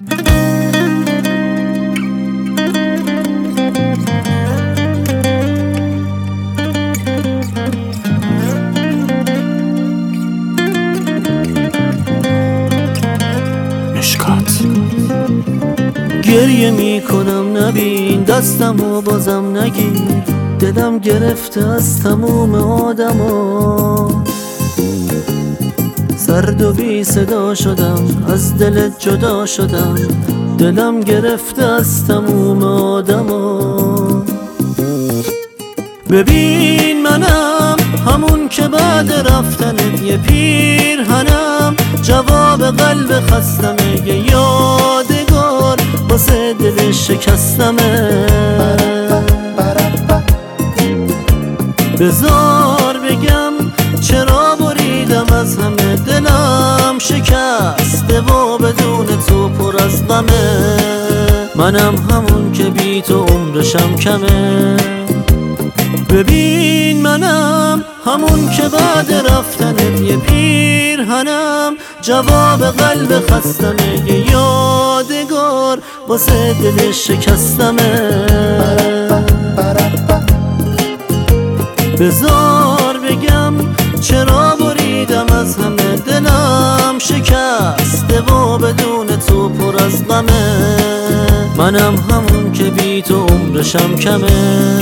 گریه میکنم نبین دستمو بازم نگیر، دلم گرفته از تموم آدما. سرد و بی صدا شدم، از دلت جدا شدم، دلم گرفته از تموم آدما. ببین منم همون که بعد رفتنت یه پیرهنم، جواب قلب خستمه یه یادگار واسه دل شکستمه. بذار بگم چرا بریدم از همه، دلم شکسته و بدون تو پر از غمه. منم همون که بی تو عمرشم کمه. ببین منم همون که بعد رفتنت یه پیرهنم، جواب قلب خستمه یه یادگار واسه دل شکستمه. بذار بگم چرا بریدم از همه، دلم شکسته و بدون تو پر از غمه. منم همون که بی تو عمرشم کمه.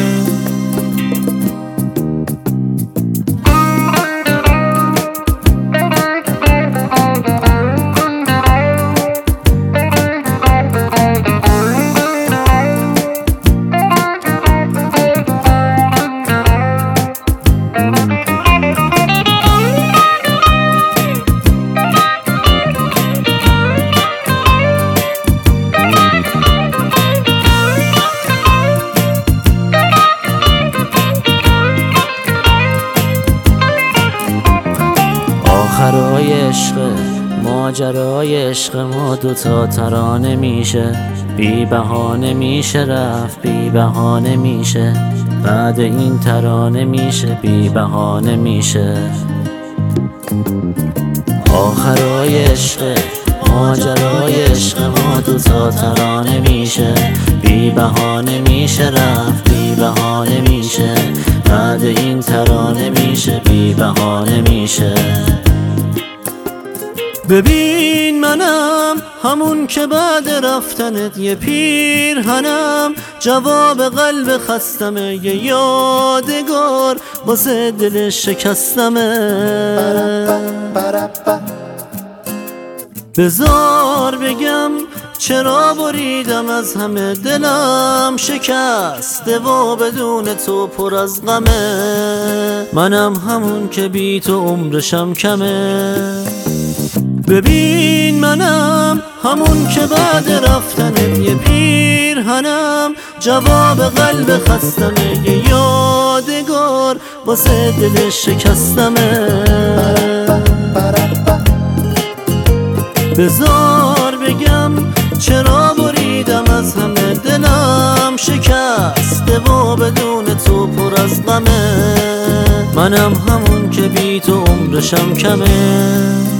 آخرای عشق ماجرای عشق ما دوتا ترانه میشه، بی بهانه میشه رفت، بی بهانه میشه بعد این ترانه میشه، بی بهانه میشه. آخرای عشق ماجرای عشق ما دوتا ترانه میشه، بی بهانه میشه رفت، بی بهانه میشه بعد این ترانه میشه، بی بهانه میشه. ببین منم همون که بعد رفتنت یه پیرهنم، جواب قلب خستمه یه یادگار واسه دل شکستمه. بذار بگم چرا بریدم از همه، دلم شکسته و بدون تو پر از غمه. منم همون که بی تو عمرشم کمه. ببین منم همون که بعد رفتنت یه پیرهنم، جواب قلب خستمه یه یادگار واسه دل شکستمه. بذار بگم چرا بریدم از همه، دلم شکسته و بدون تو پر از غمه. منم همون که بی تو عمرشم کمه.